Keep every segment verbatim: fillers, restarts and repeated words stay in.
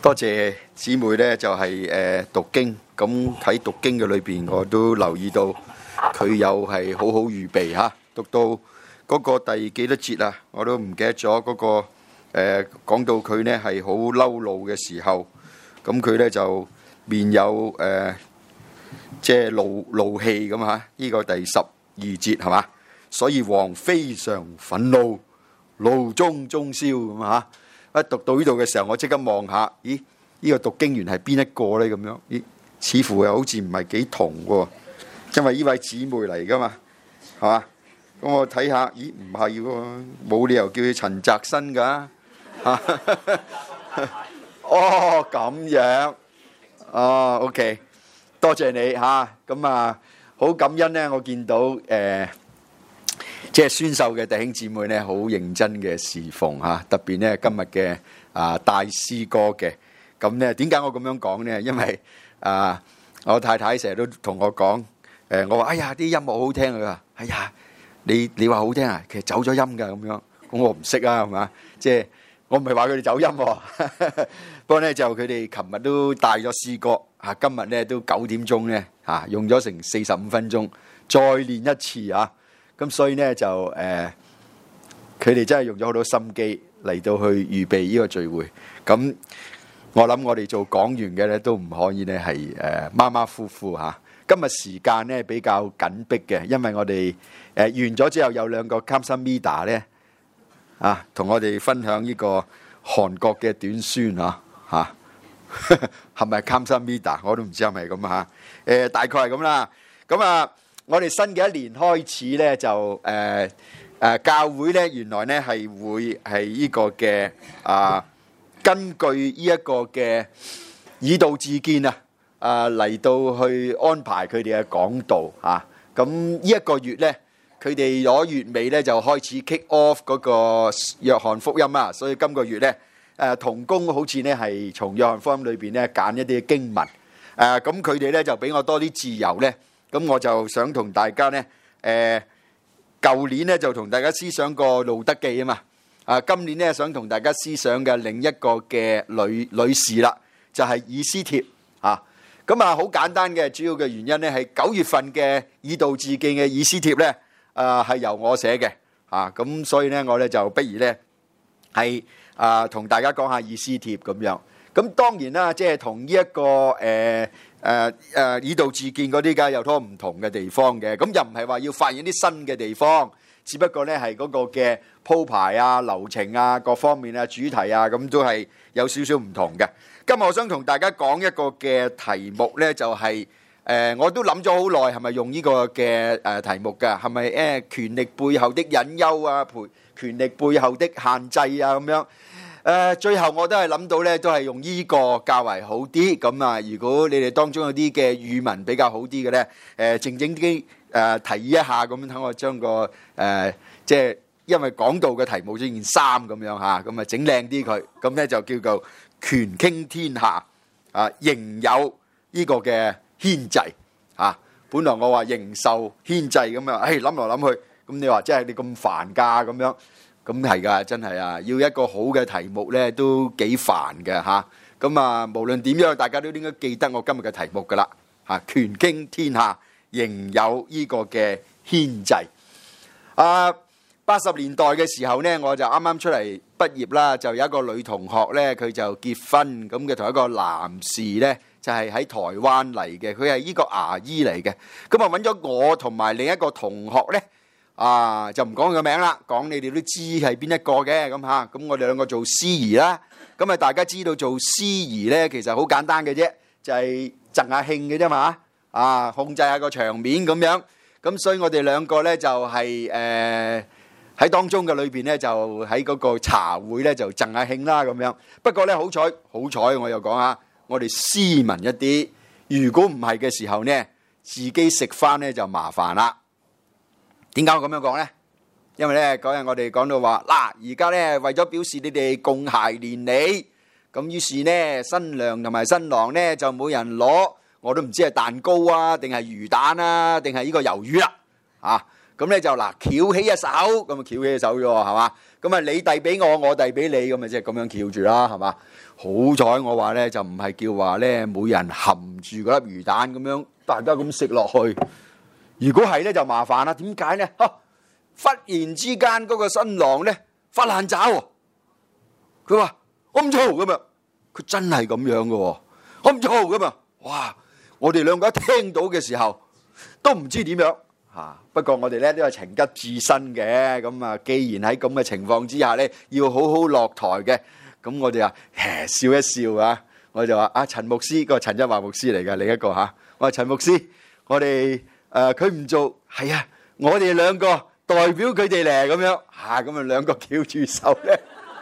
多謝姊妹咧，就係誒讀經。咁喺讀經嘅裏邊，我都留意到佢又係好好預備嚇。讀到嗰個第幾多節啊？我都唔記得咗嗰個誒講到佢呢係好嬲怒嘅時候，咁佢咧就面有誒即係怒怒氣咁嚇。呢個第十二節係嘛？所以王非常憤怒，怒中中燒咁嚇。一讀到呢度嘅時候，我即刻望下，咦？呢個讀經員係邊一個呢？咁樣，咦？似乎又好似唔係幾同喎，因為呢位姊妹嚟噶嘛，係嘛？咁我睇下，咦？唔係喎，冇理由叫佢陳澤新噶。哦，咁樣，哦 ，OK， 多謝你嚇。咁啊，好感恩呢，我見到誒。即係宣授嘅弟兄姊妹咧，好認真嘅侍奉嚇，特別咧今日嘅啊大詩歌嘅。咁咧點解我咁樣講咧？因為啊，我太太成日都同我講，誒我話哎呀啲音樂好聽，佢話哎呀你你話好聽啊，其實走咗音㗎咁樣。咁我唔識啊，係嘛？即係我唔係話佢哋走音喎，不過咧就佢哋琴日都帶咗詩歌嚇，今日咧都九點鐘咧嚇，用咗成四十五分鐘再練一次啊！咁所以咧就誒，佢哋真係用咗好多心機嚟到去預備呢個聚會。咁我諗我哋做講員嘅咧都唔可以咧係誒馬馬虎虎嚇。今日時間咧比較緊迫嘅，因為我哋誒完咗之後有兩個 Kamsa Mida 咧啊，同我哋分享呢個韓國嘅短宣啊嚇，係咪 Kamsa Mida？ 我都唔知係咪咁嚇。誒大概係咁啦。咁啊〜我哋新嘅一年開始咧，就誒誒、呃呃、教會咧，原來咧係會係呢個嘅啊、呃，根據呢一個嘅以道自見啊，啊嚟到去安排佢哋嘅講道嚇。咁呢一個月咧，佢哋攞月尾咧就開始 kick off 嗰個約翰福音啊，所以今個月咧誒同工好似咧係從約翰福音裏邊咧揀一啲經文誒，咁佢哋咧就俾我多啲自由咧。咁我就想同大家呢，誒、呃，舊年呢就同大家思想過路德記啊嘛，啊，今年呢想同大家思想嘅另一個嘅女女士啦，就係、是、以斯帖啊。咁啊，好簡單嘅，主要嘅原因呢係九月份嘅以道自見嘅以斯帖呢，啊係由我寫嘅啊，咁所以呢，我呢就不如呢係啊同大家講下以斯帖咁樣。咁當然啦，即係同呢一個誒。呃誒誒以道自見嗰啲梗係有多唔同嘅地方嘅，咁又唔係話要發現啲新嘅地方，只不過咧係嗰個嘅鋪排啊、流程啊、各方面啊、主題啊，咁都係有少少唔同嘅。今日我想同大家講一個嘅題目咧，就係誒我都諗咗好耐，係咪用呢個嘅誒題目㗎？係咪誒權力背後的隱憂啊？陪權力背後的限制啊？咁樣。誒最後我都係諗到咧，都係用呢個較為好啲。咁啊，如果你哋當中有啲嘅語文比較好啲嘅咧，誒靜靜啲誒提議一下，咁等我將個誒即係因為講道嘅題目呢件衫咁樣嚇，咁啊整靚啲佢，咁咧就叫做權傾天下啊，仍有呢個嘅牽制啊。本來我話仍受牽制咁樣，誒諗來諗去，咁你話即係你咁煩㗎咁樣。咁係㗎，真係啊！要一個好嘅題目咧，都幾煩嘅嚇。咁啊，無論點樣，大家都應該記得我今日嘅題目㗎啦嚇。權傾天下，仍有呢個嘅牽制。啊，八十年代嘅時候呢，我就啱啱出嚟畢業啦，就有一個女同學呢，佢就結婚，咁佢同一個男士呢，就係喺台灣嚟嘅，佢係呢個牙醫嚟嘅。咁啊揾咗我同埋另一個同學呢。啊，就唔講佢個名啦，講你哋都知係邊一個嘅咁嚇。咁我哋兩個做司儀啦，咁啊大家知道做司儀咧，其實好簡單嘅啫，就係贈下興嘅啫嘛，啊控制下個場面咁樣。咁所以我哋兩個咧就係誒喺當中嘅裏邊咧，就喺嗰個茶會咧就贈下興啦咁樣。不過咧好彩好彩，我又講下，我哋斯文一啲。如果唔係嘅時候咧，自己食翻咧就麻煩啦。點解我咁樣講呢？因為咧嗰日我哋講到話，嗱而家咧為咗表示你哋共諧連理，咁於是呢新娘同埋新郎呢就每人攞，我都唔知係蛋糕啊，定係魚蛋啊，定係呢個魷魚啦，啊咁咧就嗱翹起一手，咁啊翹起一手咗喎，係嘛？咁啊你遞俾我，我遞俾你，咁啊即係咁樣翹住啦，係嘛？好彩我話咧就唔係叫話咧每人含住嗰粒魚蛋咁樣，大家咁食落去。如果係咧就麻煩啦，點解咧？嚇！忽然之間嗰個新郎咧發爛渣喎，佢話我唔做咁啊，佢真係咁樣嘅喎，我唔做咁啊！哇！我哋兩個一聽到嘅時候都唔知點樣嚇。不過我哋咧都係情急自身嘅，咁啊，既然喺咁嘅情況之下咧，要好好落台嘅，咁我哋啊笑一笑啊，我就話啊陳牧師，個陳一華牧師嚟嘅另一個嚇，我話陳牧師，我哋誒佢唔做，係啊，我哋兩個代表佢哋嚟咁樣嚇，咁啊兩個翹住手咧。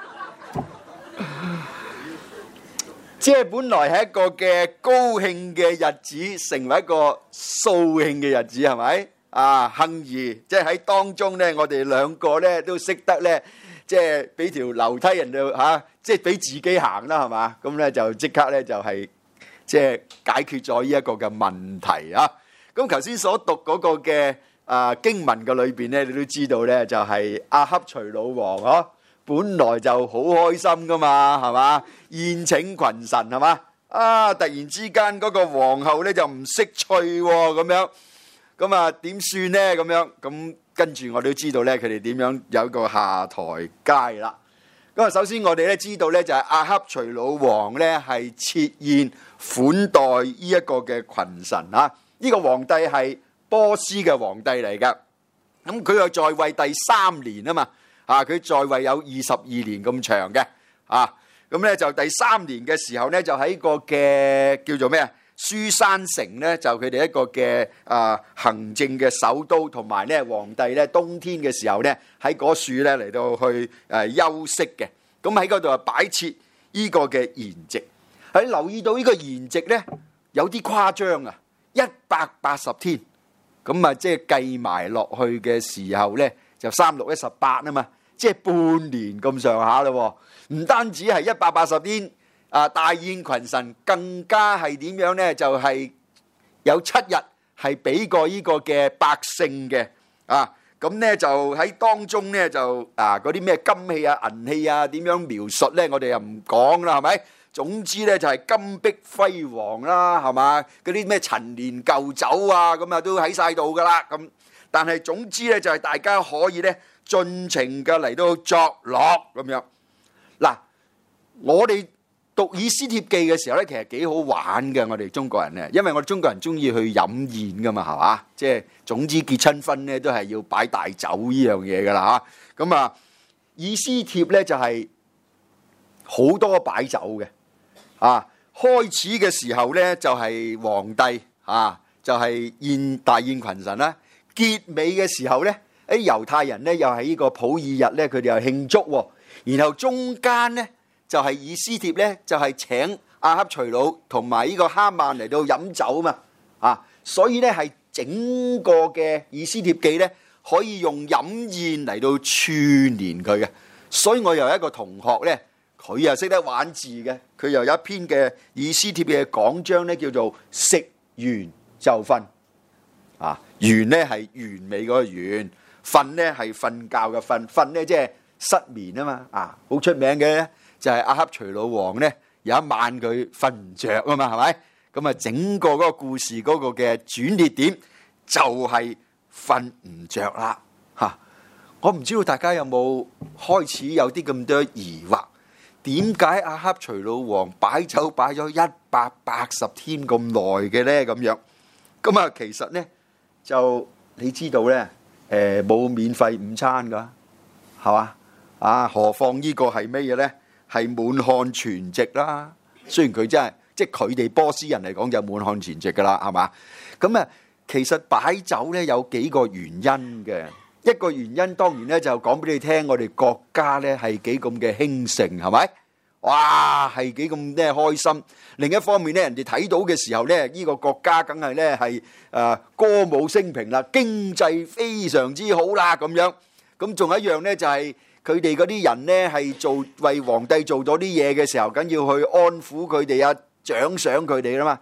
即係本來係一個嘅高興嘅日子，成為一個掃興嘅日子，係咪啊？幸而即係喺當中咧，我哋兩個咧都識得咧，即係俾條樓梯人哋嚇，即係俾自己行啦，係嘛？咁咧就即刻咧就係即係解決咗呢一個嘅問題啊！咁頭先所讀嗰個嘅啊經文嘅裏邊咧，你都知道咧，就係亞哈隨魯王嗬。本來就好開心噶嘛，係嘛？宴請群臣係嘛？啊！突然之間嗰個皇后咧就唔識趣喎，咁樣咁啊點算咧？咁樣咁跟住我都知道咧，佢哋點樣有一個下台階啦。咁啊，首先我哋咧知道咧就係亞哈隨魯王咧係設宴款待呢一個嘅群臣啊。呢個皇帝係波斯嘅皇帝嚟噶，咁佢又在位第三年啊嘛。啊！佢在位有二十二年咁長嘅，啊咁咧就第三年嘅時候咧，就喺個嘅叫做咩啊？書珊城咧，就佢哋一個嘅啊行政嘅首都，同埋咧皇帝咧冬天嘅時候咧喺嗰處咧嚟到去誒休息嘅。咁喺嗰度啊擺設呢個嘅筵席。喺留意到呢個筵席咧有啲誇張啊，一百八十天，咁啊即係計埋落去嘅時候咧。就三六一十八啊嘛，即係半年咁上下咯。唔單止係一百八十天啊，大宴群臣，更加係點樣呢？就係、是、有七日係俾過呢個嘅百姓嘅啊。咁呢就喺當中呢，就啊嗰啲咩金器啊銀器啊點樣描述呢？我哋又唔講啦，係咪？總之呢，就係金碧輝煌啦，係嘛？嗰啲咩陳年舊酒啊咁啊都喺晒度噶啦咁。但係總之咧，就係大家可以咧盡情嘅嚟到作樂咁樣。嗱，我哋讀以斯帖記嘅時候咧，其實幾好玩嘅。我哋中國人咧，因為我哋中國人中意去飲宴噶嘛，係嘛？即係總之結親婚咧，都係要擺大酒呢樣嘢噶啦嚇。咁啊，以斯帖咧就係好多擺酒嘅啊。開始嘅時候咧就係皇帝啊，就係宴大宴群臣啦。結尾嘅時候咧，誒猶太人咧又係呢個普爾日咧，佢哋又慶祝喎。然後中間咧就係以斯帖咧，就係請亞哈隨魯同埋呢個哈曼嚟到飲酒嘛。啊，所以咧係整個嘅以斯帖記咧，可以用飲宴嚟到串連佢嘅。所以我又有一個同學咧，佢又識得玩字嘅，佢又有一篇嘅以斯帖嘅講章咧，叫做食完就瞓。啊，完咧係完美嗰個完，瞓咧係瞓覺嘅瞓，瞓咧即係失眠啊嘛。啊，好出名嘅就係亞哈隨魯王咧，有一晚佢瞓唔着啊嘛，係咪？咁啊，整個嗰個故事嗰個嘅轉捩點就係瞓唔着啦。嚇，我唔知道大家有冇開始有啲咁多疑惑，點解亞哈隨魯王擺酒擺咗一百八十天咁耐嘅咧？咁樣咁啊，其實咧。就你知道咧，誒冇免費午餐噶，係嘛？啊，何況呢個係咩嘢咧？係滿漢全席啦。雖然佢真係，即係佢哋波斯人嚟講就滿漢全席噶啦，係嘛？咁啊，其實擺酒咧有幾個原因嘅。一個原因當然咧就講俾你聽，我哋國家咧係幾咁嘅興盛，係咪？哇，係幾咁咧開心。另一方面咧，人哋睇到嘅時候咧，呢個國家梗係咧係誒歌舞升平啦，經濟非常之好啦咁樣。咁仲有一樣咧，就係佢哋嗰啲人咧係做為皇帝做咗啲嘢嘅時候，梗要去安撫佢哋啊，獎賞佢哋啦嘛。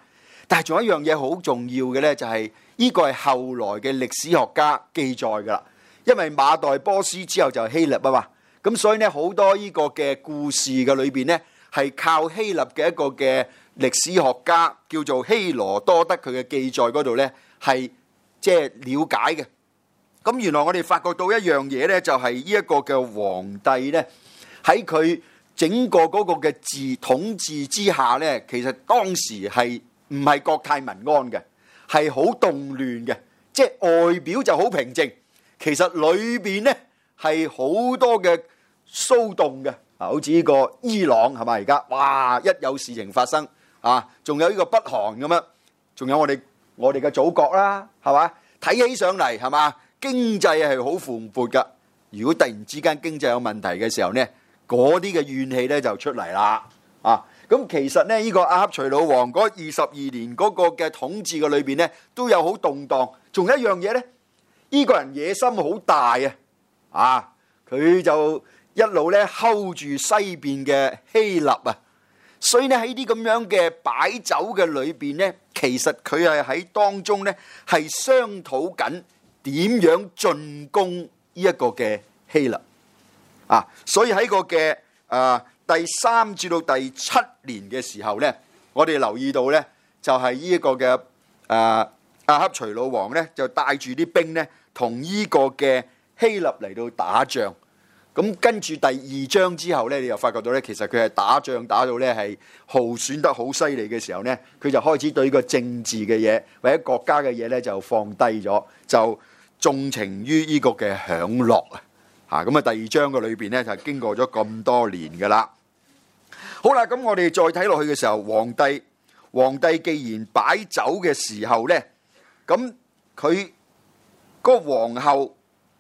但係仲有一樣嘢好重要嘅呢，就係呢個係後來嘅歷史學家記載噶啦。因為馬代波斯之後就係希臘啊嘛，咁所以呢，好多呢個嘅故事嘅裏邊呢，係靠希臘嘅一個嘅歷史學家叫做希羅多德，佢嘅記載嗰度呢，係即係了解嘅。咁原來我哋發覺到一樣嘢呢，就係呢一個嘅皇帝呢，喺佢整個嗰個嘅治統治之下呢，其實當時係唔係國泰民安嘅，係好動亂嘅，即係外表就好平靜，其實裏邊呢係好多嘅騷動嘅，啊，好似呢個伊朗係咪而家？哇，一有事情發生啊，仲有呢個北韓咁樣，仲有我哋我哋嘅祖國啦，係嘛？睇起上嚟係嘛？經濟係好蓬勃噶，如果突然之間經濟有問題嘅時候呢，嗰啲嘅怨氣呢就出嚟啦，啊！咁其實呢，呢個亞哈隨魯王嗰二十二年嗰個嘅統治嘅裏邊呢，都有好動盪。仲有一樣嘢呢，呢個人野心好大啊！啊，佢就一路呢 hold 住西邊嘅希臘啊，所以呢喺啲咁樣嘅擺酒嘅裏邊呢，其實佢係喺當中呢係商討緊點樣進攻呢一個嘅希臘啊，所以喺個嘅啊。第三至到第七年嘅時候呢，我哋留意到呢，就係呢一個嘅誒亞哈隨魯王呢，就帶住啲兵呢，同呢個嘅希臘嚟到打仗。咁跟住第二章之後呢，你又發覺到呢，其實佢係打仗打到呢係耗損得好犀利嘅時候呢，佢就開始對呢個政治嘅嘢或者國家嘅嘢呢就放低咗，就縱情於呢個嘅享樂啊！嚇咁啊，第二章嘅裏邊呢，就經過咗咁多年噶啦。好啦，咁我哋再睇落去嘅時候，皇帝皇帝既然擺酒嘅時候呢，咁佢個皇后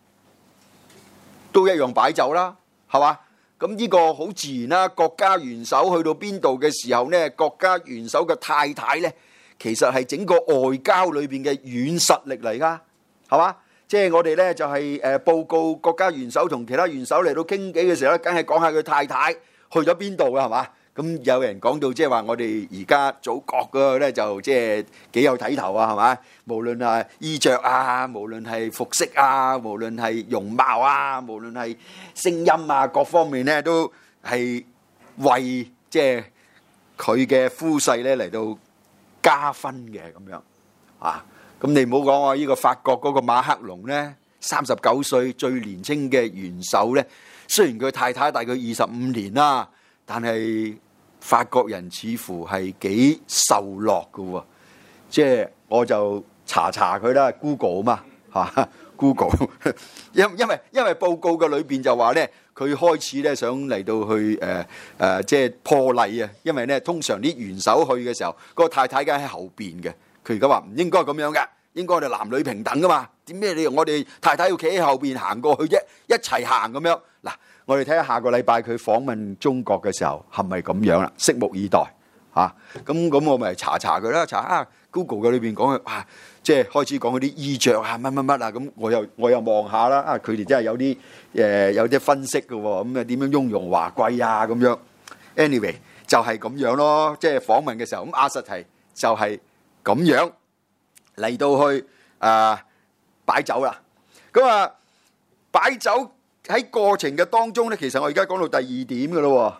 都一樣擺酒啦，係嘛？咁呢個好自然啦。國家元首去到邊度嘅時候呢，國家元首嘅太太呢，其實係整個外交裏邊嘅軟實力嚟噶，係嘛？即係我哋呢，就係誒報告國家元首同其他元首嚟到傾偈嘅時候咧，梗係講下佢太太去咗邊度㗎，係嘛？咁有人講到即係話我哋而家祖國嗰個咧就即係幾有睇頭啊，係嘛？無論係衣着啊，無論係服飾啊，無論係容貌啊，無論係聲音啊，各方面咧都係為即係佢嘅夫婿咧嚟到加分嘅咁樣啊！咁你唔好講話呢個法國嗰個馬克龍咧，三十九歲最年輕嘅元首咧，雖然佢太太大概二十五年啦。但係法國人似乎係幾受落嘅喎，即係我就查查佢啦 ，Google 嘛嚇 ，Google，因因為因為報告嘅裏邊就話咧，佢開始咧想嚟到去誒誒、呃，即係破例啊，因為咧通常啲元首去嘅時候，個太太梗喺後邊嘅，佢而家話唔應該咁樣嘅，應該我哋男女平等噶嘛，點咩你我哋太太要企喺後邊行過去啫，一齊行咁樣嗱。我哋睇下下個禮拜佢訪問中國嘅時候係咪咁樣啦？拭目以待嚇。咁咁我咪查查佢啦，查下 Google 嘅裏邊講佢哇，即係開始講嗰啲衣着啊乜乜乜啊。咁我又我又望下啦，啊佢哋真係有啲誒有啲分析嘅喎。咁啊點樣雍容華貴啊咁樣。Anyway 就係咁樣咯，即係訪問嘅時候咁亞實提就係咁樣嚟到去啊擺酒啦。咁啊擺酒。喺過程嘅當中咧，其實我而家講到第二點嘅咯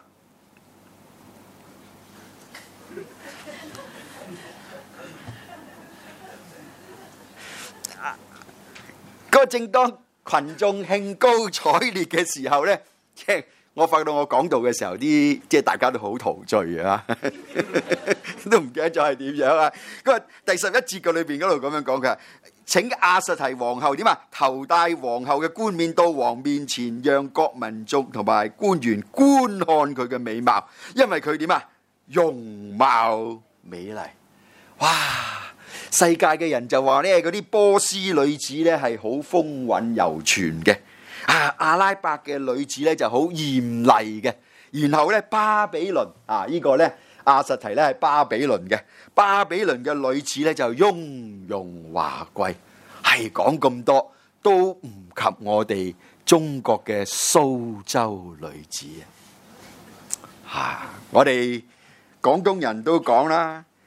喎。嗰正當群眾興高采烈嘅時候咧，即係我發覺到我講道嘅時候，啲即係大家都好陶醉啊，都唔記得咗係點樣啊。咁啊，第十一節嘅裏邊嗰度咁樣講嘅。請亞實提皇后點啊？頭戴皇后嘅冠冕到王面前，讓各民族同埋官員觀看佢嘅美貌，因為佢點啊？容貌美麗。哇！世界嘅人就話咧，嗰啲波斯女子咧係好風韻猶存嘅，啊阿拉伯嘅女子咧就好豔麗嘅，然後咧巴比倫啊、這個、呢個咧亞實提咧係巴比倫嘅。巴比倫嘅女子咧就雍容華貴，係講咁多都唔及我哋中國嘅蘇州女子啊！我哋廣東人都講啦，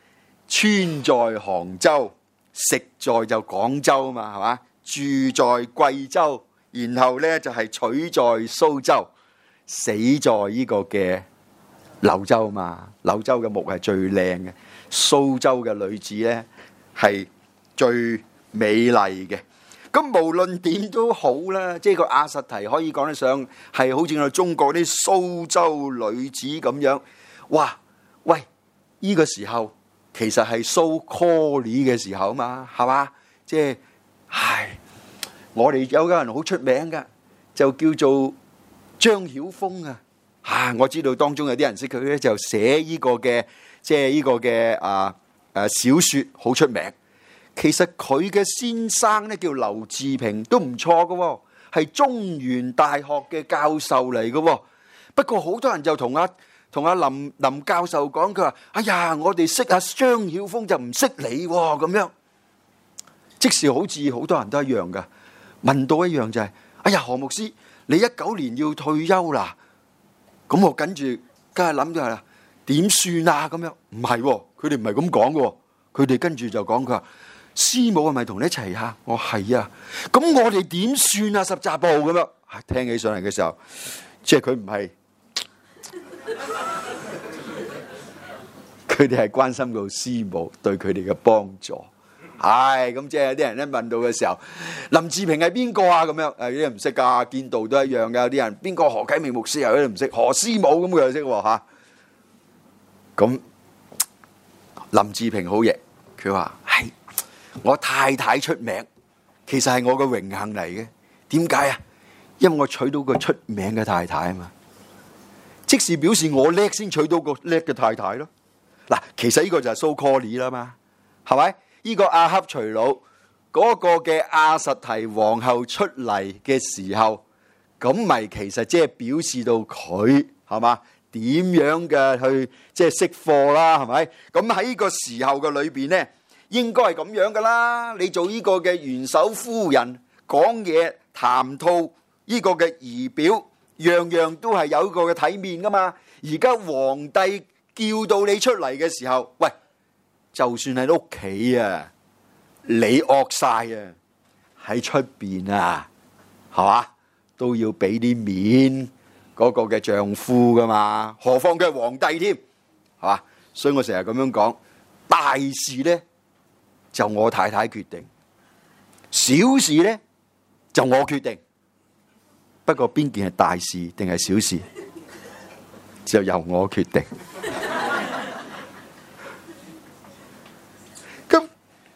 穿在杭州，食在就廣州嘛，係嘛？住在貴州，然後呢就係、是、娶在蘇州，死在呢個嘅柳州嘛。柳州嘅木係最靚嘅，蘇州嘅女子呢係最美麗嘅。咁無論點都好啦，即係個亞實提可以講得上係好似我哋中國啲蘇州女子咁樣。哇！喂，呢、這個時候其實係蘇 call 嘅時候嘛，係嘛？即係，唉，我哋有個人好出名㗎，就叫做張曉風啊。啊，我知道當中有啲人識佢咧，就寫呢個嘅，即係呢個嘅啊誒小説好出名。其實佢嘅先生咧叫劉志平，都唔錯嘅，係中原大學嘅教授嚟嘅。不過好多人就同阿同阿林林教授講，佢話：哎呀，我哋識阿張曉風就唔識你咁樣。即使好似好多人都一樣嘅，問到一樣就係：哎呀，何牧師，你一九年要退休啦，咁我跟住梗係諗咗係啦，點算啊？咁樣唔係，佢哋唔係咁講嘅，佢哋跟住就講佢話。師母係咪同你一齊啊？我係啊，咁我哋點算啊？十集部咁樣，聽起上嚟嘅時候，即係佢唔係，佢哋係關心到師母對佢哋嘅幫助。唉，咁即係有啲人咧問到嘅時候，林志平係邊個啊？咁樣誒，有啲人唔識噶，見道都一樣嘅。有啲人邊個何啟明牧師有啲唔識，何師母咁佢又識喎吓。咁林志平好嘢，佢話係。我太太出名，其實係我嘅榮幸嚟嘅。點解啊？因為我娶到個出名嘅太太啊嘛。即是表示我叻先娶到個叻嘅太太咯。嗱，其實呢個就係蘇 call 啦嘛，係咪？呢個亞哈隨魯嗰個嘅亞實提皇后出嚟嘅時候，咁咪其實即係表示到佢係嘛？點樣嘅去即係識貨啦？係咪？咁喺呢個時候嘅裏邊咧？應該係咁樣噶啦，你做呢個嘅元首夫人講嘢談吐呢個嘅儀表，樣樣都係有一個嘅體面噶嘛。而家皇帝叫到你出嚟嘅時候，喂，就算喺屋企啊，你惡晒啊，喺出邊啊，係嘛，都要俾啲面嗰個嘅丈夫噶嘛。何況佢係皇帝添，係嘛？所以我成日咁樣講，大事呢。就我太太決定，小事呢就我決定。不過邊件係大事定係小事，就由我決定。咁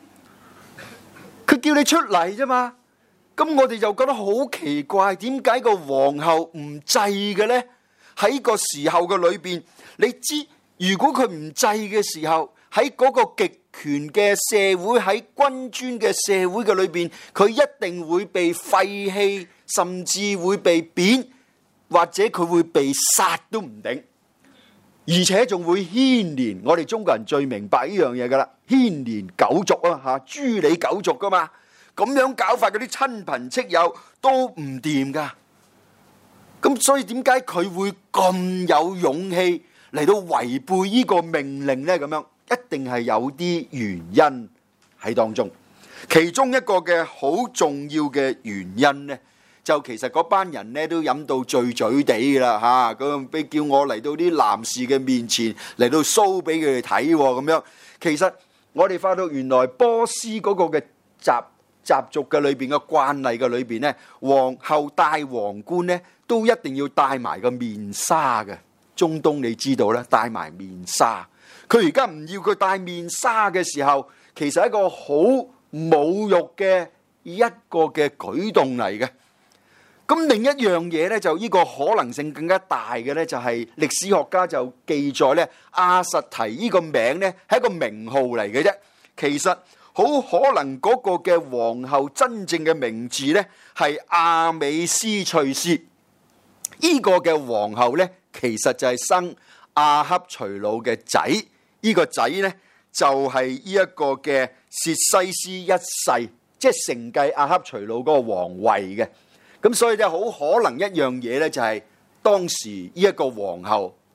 佢叫你出嚟啫嘛，咁我哋就覺得好奇怪，點解個皇后唔制嘅呢？喺個時候嘅裏邊，你知如果佢唔制嘅時候，喺嗰個極權嘅社會，喺君尊嘅社會嘅裏邊，佢一定會被廢棄，甚至會被貶，或者佢會被殺都唔定，而且仲會牽連。我哋中國人最明白呢樣嘢噶啦，牽連九族啊吓，諸里九族噶嘛，咁樣搞法，嗰啲親朋戚友都唔掂噶。咁所以點解佢會咁有勇氣嚟到違背呢個命令呢？咁樣一定係有啲原因喺當中。其中一個嘅好重要嘅原因呢，就其實嗰班人呢都飲到醉醉地噶啦吓，咁俾叫我嚟到啲男士嘅面前嚟到 show 俾佢哋睇咁樣。其實我哋發覺原來波斯嗰個嘅習習俗嘅裏邊嘅慣例嘅裏邊呢，皇后戴皇冠呢都一定要戴埋個面紗嘅。中東你知道啦，戴埋面紗。佢而家唔要佢戴面紗嘅時候，其實係一個好侮辱嘅一個嘅舉動嚟嘅。咁另一樣嘢呢，就呢個可能性更加大嘅呢，就係歷史學家就記載呢，亞實提呢個名呢係一個名號嚟嘅啫。其實好可能嗰個嘅皇后真正嘅名字呢係亞美斯翠斯。呢個嘅皇后呢，其實就係生亞哈隨魯嘅仔。呢個仔呢，就係呢一個嘅薛西斯一世，即係承繼亞哈隨魯嗰個皇位嘅。咁所以咧，好可能一樣嘢呢，就係當時呢一個皇后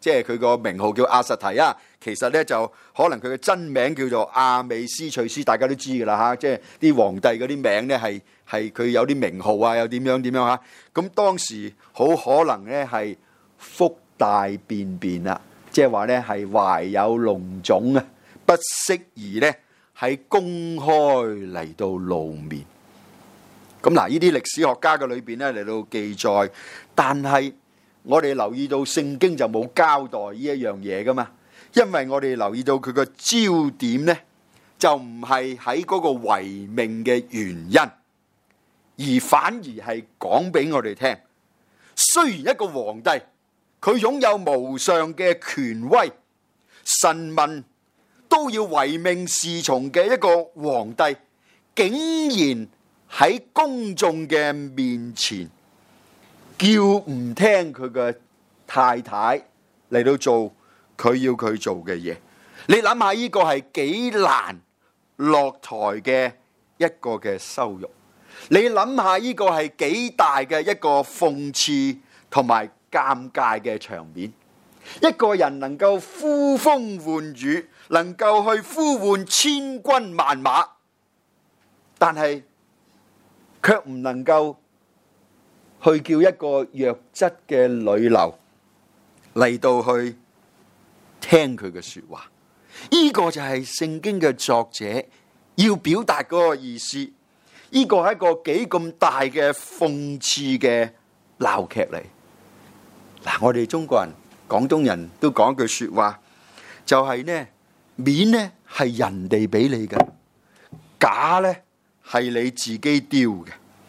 即係佢個名號叫亞實提啊，其實咧就可能佢嘅真名叫做亞美斯翠斯，大家都知噶啦嚇，即係啲皇帝嗰啲名咧係係佢有啲名號啊，又點樣點樣嚇。咁當時好可能咧係福大便便啦，即係話咧係懷有膿腫啊，不適宜咧喺公開嚟到露面。咁嗱，呢啲歷史學家嘅裏邊咧嚟到記載，但係我哋留意到聖經就冇交代呢一樣嘢噶嘛，因為我哋留意到佢個焦點咧就唔係喺嗰個違命嘅原因，而反而係講俾我哋聽，雖然一個皇帝佢擁有無上嘅權威，臣民都要唯命是從嘅一個皇帝，竟然喺公眾嘅面前叫唔聽佢嘅太太嚟到做佢要佢做嘅嘢。你諗下呢個係幾難落台嘅一個嘅羞辱，你諗下呢個係幾大嘅一個諷刺同埋尷尬嘅場面。一個人能夠呼風喚雨，能夠去呼喚千軍萬馬，但係卻唔能夠去叫一個弱質嘅女流嚟到去聽佢嘅說話。呢個就係聖經嘅作者要表達嗰個意思。呢個係一個幾咁大嘅諷刺嘅鬧劇嚟。嗱，我哋中國人、廣東人都講句說話，就係呢，面呢係人哋俾你嘅，假呢係你自己丟嘅。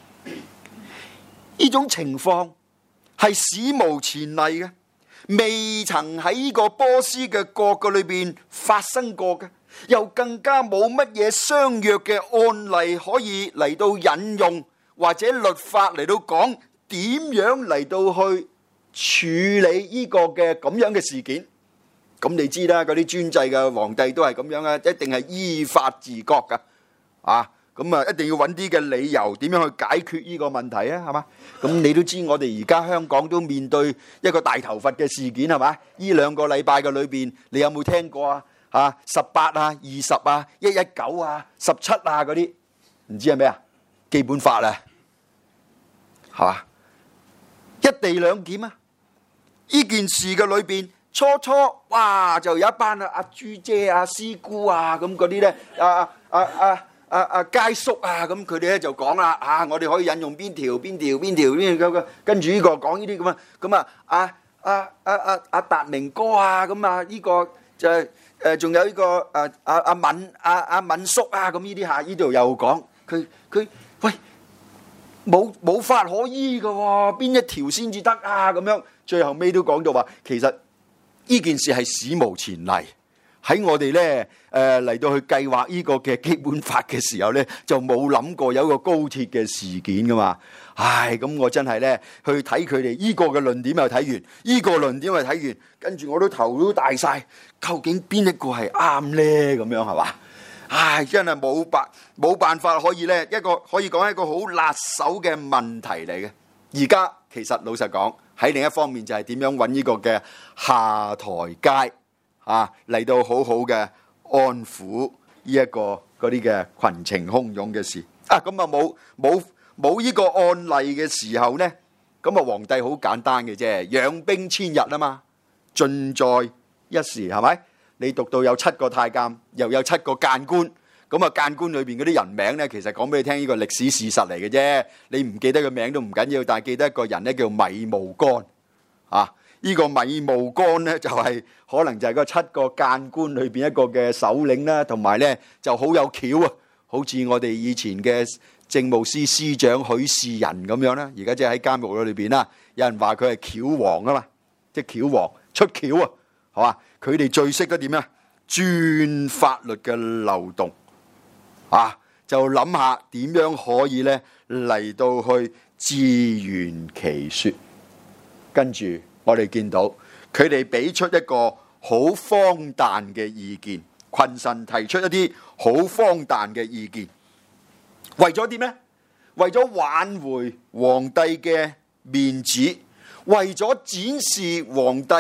呢種情況係史無前例嘅，未曾喺呢個波斯嘅國嘅裏邊發生過嘅，又更加冇乜嘢相約嘅案例可以嚟到引用，或者律法嚟到講點樣嚟到去處理呢個嘅咁樣嘅事件。咁你知啦，嗰啲專制嘅皇帝都係咁樣啊，一定係依法治國噶啊。咁啊，一定要揾啲嘅理由，點樣去解決呢個問題啊？係嘛？咁你都知，我哋而家香港都面對一個大頭佛嘅事件，係嘛？呢兩個禮拜嘅裏邊，你有冇聽過啊？啊，十八啊、二十啊、一一九啊、十七啊嗰啲，唔知係咩啊？基本法啊，係嘛？一地兩檢啊！呢件事嘅裏邊，初初哇就有一班啊阿朱姐啊、師姑啊咁嗰啲咧，啊啊啊啊啊佳叔啊，咁佢哋咧就講啦，啊我哋可以引用邊條邊條邊條邊條嘅，跟住呢個講呢啲咁啊，咁啊啊啊啊啊啊達明哥啊，咁啊呢個就係誒仲有呢個誒阿阿敏阿阿敏叔啊，咁呢啲下呢度又講佢佢喂冇冇法可依㗎喎，邊一條先至得啊？咁樣最後尾都講到話，其實呢件事係史無前例。喺我哋咧誒嚟到去計劃呢個嘅基本法嘅時候咧，就冇諗過有一個高鐵嘅事件噶嘛。唉，咁我真係咧去睇佢哋呢個嘅論點又睇完，呢個論點又睇完，跟住我都頭都大晒，究竟邊一個係啱咧？咁樣係嘛？唉，真係冇辦冇辦法可以咧一個可以講係一個好辣手嘅問題嚟嘅。而家其實老實講，喺另一方面就係點樣揾呢個嘅下台階。啊，嚟到好好嘅安撫呢一個嗰啲嘅群情洶湧嘅事啊，咁啊冇冇冇呢個案例嘅時候呢，咁啊皇帝好簡單嘅啫，養兵千日啊嘛，盡在一時，係咪？你讀到有七個太監，又有七個諫官，咁啊諫官裏邊嗰啲人名呢，其實講俾你聽，呢個歷史事實嚟嘅啫，你唔記得個名都唔緊要，但係記得一個人呢，叫米無干啊。呢個米無干咧，就係可能就係嗰七個諫官裏邊一個嘅首領啦，同埋咧就好有橋啊，好似我哋以前嘅政務司司長許仕仁咁樣啦。而家即係喺監獄裏邊啦，有人話佢係橋王啊嘛，即係橋王出橋啊，係嘛？佢哋最識得點啊？鑽法律嘅漏洞啊，就諗下點樣可以咧嚟到去自圓其說，跟住。我哋見到佢哋俾出一個好荒誕嘅意見，群臣提出一啲好荒誕嘅意見，為咗點呢？為咗挽回皇帝嘅面子，為咗展示皇帝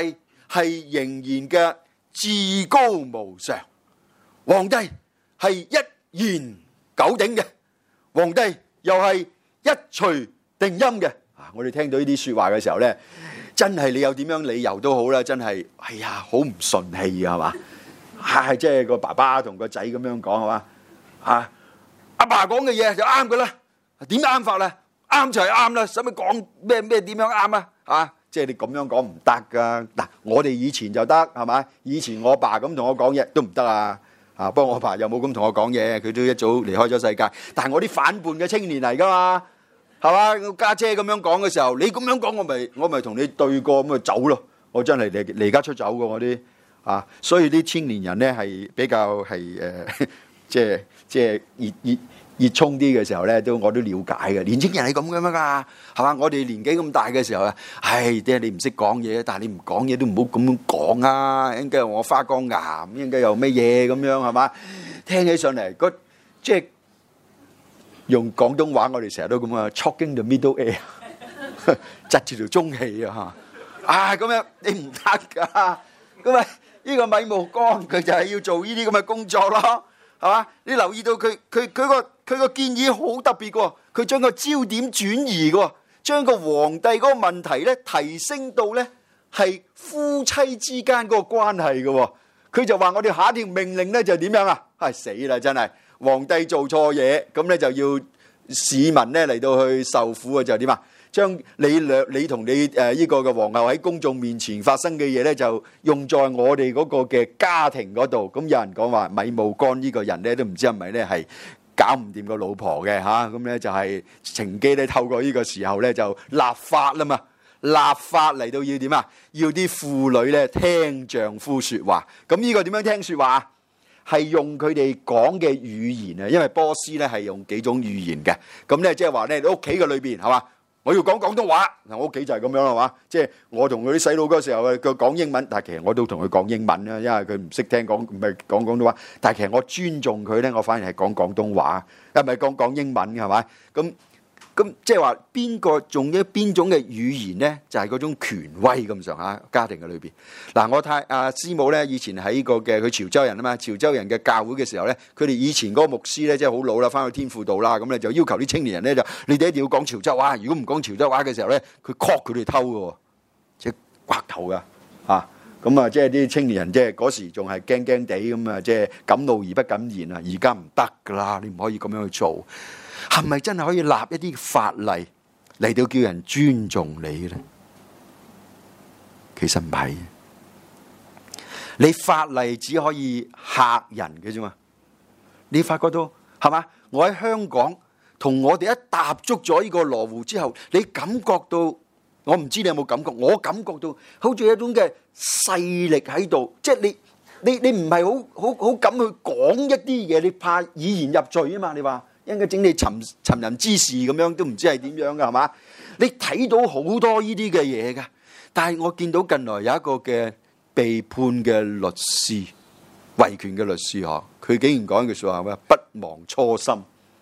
係仍然嘅至高無上，皇帝係一言九鼎嘅，皇帝又係一錘定音嘅。啊，我哋聽到呢啲說話嘅時候咧，真係你有點樣理由都好啦，真係哎呀好唔順氣啊，係嘛？係即係個爸爸同個仔咁樣講，係嘛？啊，阿爸講嘅嘢就啱噶啦，點啱法咧？啱就係啱啦，使乜講咩咩點樣啱啊？啊，即係你咁樣講唔得噶。嗱，我哋以前就得，係嘛？以前我爸咁同我講嘢都唔得啊。啊，不過我爸又冇咁同我講嘢，佢都一早離開咗世界。但係我啲反叛嘅青年嚟噶嘛，係嘛？我家姐咁樣講嘅時候，你咁樣講，我咪我咪同你對過咁咪走咯。我真係離離家出走噶我啲啊，所以啲青年人咧係比較係誒，即係即係熱熱。熱衷啲嘅時候咧，都我都了解嘅。年青人係咁嘅嘛㗎，係嘛？我哋年紀咁大嘅時候啊，唉，啲你唔識講嘢，但係你唔講嘢都唔好咁樣講啊！應該我花崗岩，應該又咩嘢咁樣係嘛？聽起上嚟，個即係用廣東話，我哋成日都咁啊 ，choking the middle air， 窒住條中氣啊嚇！啊咁樣你唔得㗎，咁啊呢個米毛光佢就係要做呢啲咁嘅工作咯。係嘛？你留意到佢佢佢個佢個建議好特別嘅，佢將個焦點轉移嘅，將個皇帝嗰個問題咧提升到咧係夫妻之間嗰個關係嘅。佢就話我哋下一條命令咧就點樣啊？係死啦！真係皇帝做錯嘢，咁咧就要市民咧嚟到去受苦啊！就點啊？將你兩你同你誒呢個嘅皇后喺公眾面前發生嘅嘢咧，就用在我哋嗰個嘅家庭嗰度。咁有人講話米慕干呢個人咧，都唔知係咪咧係搞唔掂個老婆嘅嚇。咁咧就係乘機咧透過呢個時候咧就立法啦嘛，立法嚟到要點啊？要啲婦女咧聽丈夫説話。咁呢個點樣聽説話啊？係用佢哋講嘅語言啊，因為波斯咧係用幾種語言嘅。咁咧即係話咧，你屋企嘅裏邊係嘛？我要講廣東話，嗱我屋企就係咁樣啦嘛，即係我同佢啲細佬嗰時候佢講英文，但係其實我都同佢講英文啦，因為佢唔識聽講唔係講廣東話，但係其實我尊重佢咧，我反而係講廣東話，係咪講講英文嘅係咪？咁咁即係話邊個用咗邊種嘅語言咧，就係嗰種權威咁上下家庭嘅裏邊。嗱，我太阿師母咧以前喺個嘅佢潮州人啊嘛，潮州人嘅教會嘅時候咧，佢哋以前嗰個牧師咧即係好老啦，翻去天父道啦，咁咧就要求啲青年人咧就你哋一定要講潮州話，如果唔講潮州話嘅時候咧，佢 call 佢哋偷嘅，即係刮頭噶嚇。咁啊，即係啲青年人即係嗰時仲係驚驚地咁啊，即係敢怒而不敢言啊。而家唔得噶啦，你唔可以咁樣去做。係咪真係可以立一啲法例嚟到叫人尊重你咧？其實唔係，你法例只可以嚇人嘅啫嘛。你發覺到係嘛？我喺香港同我哋一踏足咗呢個羅湖之後，你感覺到，我唔知你有冇感覺，我感覺到好似有一種嘅勢力喺度，即係你你你唔係好好好敢去講一啲嘢，你怕以言入罪啊嘛？你話？應該整你尋尋人之事咁樣，都唔知係點樣噶係嘛？你睇到好多呢啲嘅嘢噶，但係我見到近來有一個嘅被判嘅律師，維權嘅律師嗬，佢竟然講一句說話咩？不忘初心，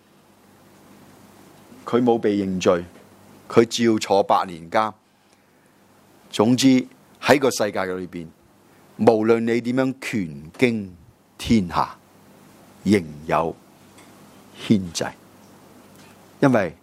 佢冇被認罪，佢照坐八年監。總之喺個世界嘅裏邊，無論你點樣權傾天下，仍有牽制，因為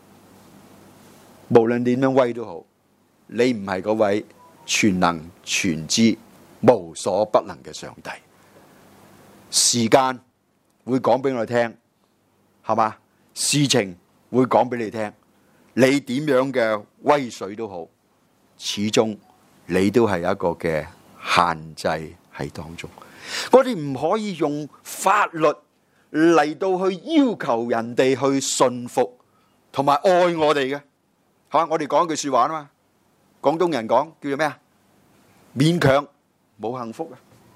無論你點樣威都好，你唔係嗰位全能全知無所不能嘅上帝。時間會講俾我哋聽，係嘛？事情會講俾你聽，你點樣嘅威水都好，始終你都係有一個嘅限制喺當中。我哋唔可以用法律嚟到去要求人哋去信服同埋愛我哋嘅，係嘛？我哋講一句說話啊嘛，廣東人講叫做咩啊？勉強冇幸福啊！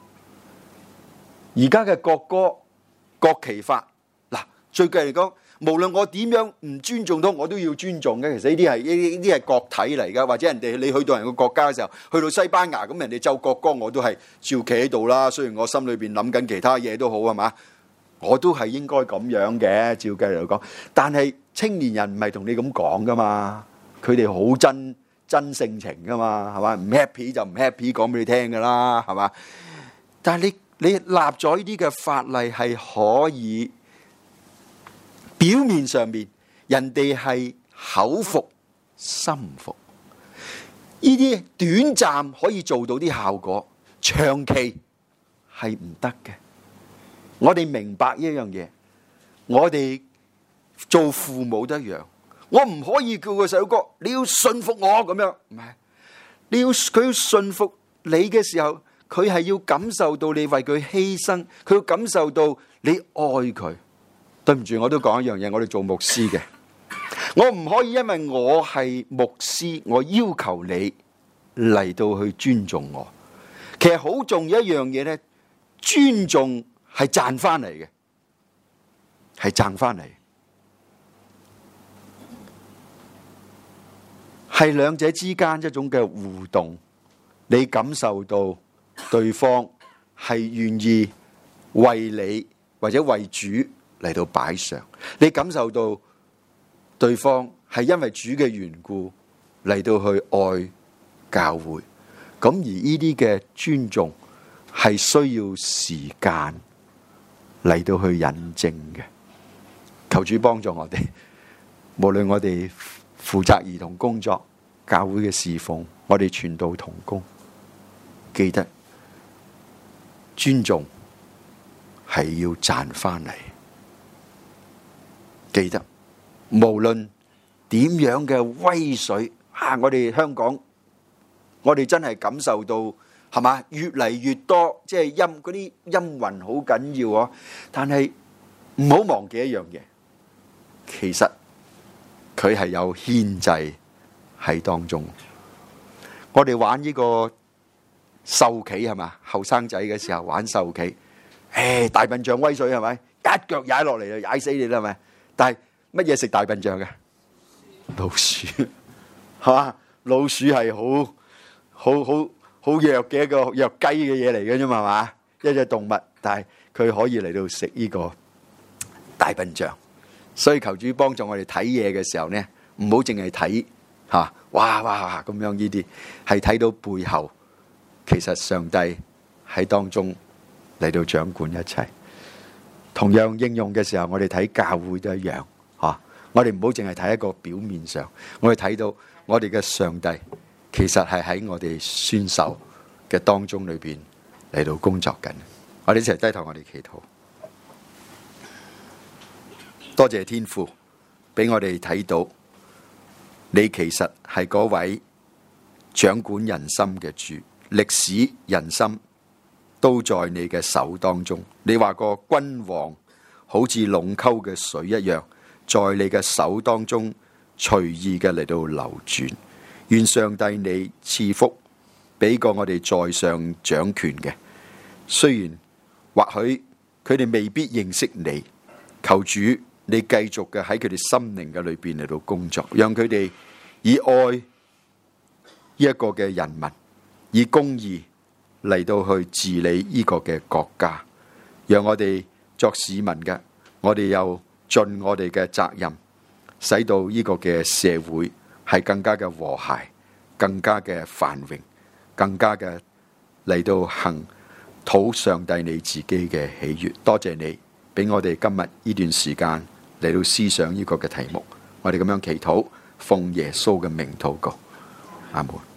而家嘅國歌、國旗法，嗱，最近嚟講，無論我點樣唔尊重到，我都要尊重嘅。其實呢啲係呢啲係國體嚟噶，或者人哋你去到人個國家嘅時候，去到西班牙咁，人哋奏國歌，我都係照企喺度啦。雖然我心裏邊諗緊其他嘢都好，係嘛？我都係應該咁樣嘅，照計嚟講。但係青年人唔係同你咁講噶嘛，佢哋好憎真性情噶嘛，係嘛？唔 happy 就唔 happy，講俾你聽噶啦，係嘛？但係你你立咗呢啲嘅法例係可以表面上面人哋係口服心服，呢啲短暫可以做到啲效果，長期係唔得嘅。我哋明白一樣嘢，我哋做父母都一樣，我唔可以叫個細佬哥你要信服我咁樣，唔係，你要佢要信服你嘅時候，佢係要感受到你為佢犧牲，佢要感受到你愛佢。對唔住，我都講一樣嘢，我哋做牧師嘅，我唔可以因為我係牧師，我要求你嚟到去尊重我。其實好重要一樣嘢咧，尊重係賺翻嚟嘅，係賺翻嚟，係兩者之間一種嘅互動。你感受到對方係願意為你或者為主嚟到擺上，你感受到對方係因為主嘅緣故嚟到去愛教會。咁而呢啲嘅尊重係需要時間嚟到去印證嘅。求主幫助我哋，無論我哋負責兒童工作、教會嘅侍奉，我哋傳道同工，記得尊重係要賺翻嚟。記得無論點樣嘅威水啊，我哋香港，我哋真係感受到係嘛，越嚟越多即係陰嗰啲陰雲好緊要啊！但係唔好忘記一樣嘢，其實佢係有牽制喺當中。我哋玩呢個獸棋係嘛，後生仔嘅時候玩獸棋，誒大笨象威水係咪？一腳踩落嚟就踩死你啦係咪？但係乜嘢食大笨象嘅？老鼠係嘛？老鼠係好好好好弱嘅一個弱雞嘅嘢嚟嘅啫嘛，係嘛？一隻動物，但係佢可以嚟到食呢個大笨象。所以求主幫助我哋睇嘢嘅時候呢，唔好淨係睇吓，哇哇咁樣呢啲，係睇到背後，其實上帝喺當中嚟到掌管一切。同樣應用嘅時候，我哋睇教會都一樣吓。我哋唔好淨係睇一個表面上，我哋睇到我哋嘅上帝其實係喺我哋宣授嘅當中裏邊嚟到工作緊。我哋一齊低頭，我哋祈禱。多謝天父俾我哋睇到，你其實係嗰位掌管人心嘅主，歷史人心都在你嘅手當中。你話個君王好似隴溝嘅水一樣，在你嘅手當中隨意嘅嚟到流轉。願上帝你賜福俾個我哋在上掌權嘅，雖然或許佢哋未必認識你，求主你繼續嘅喺佢哋心靈嘅裏邊嚟到工作，讓佢哋以愛呢一個嘅人民，以公義嚟到去治理呢個嘅國家。讓我哋作市民嘅，我哋又盡我哋嘅責任，使到呢個嘅社會係更加嘅和諧，更加嘅繁榮，更加嘅嚟到行討上帝你自己嘅喜悅。多謝你俾我哋今日呢段時間嚟到思想呢個嘅題目，我哋咁樣祈禱，奉耶穌嘅名禱告，阿門。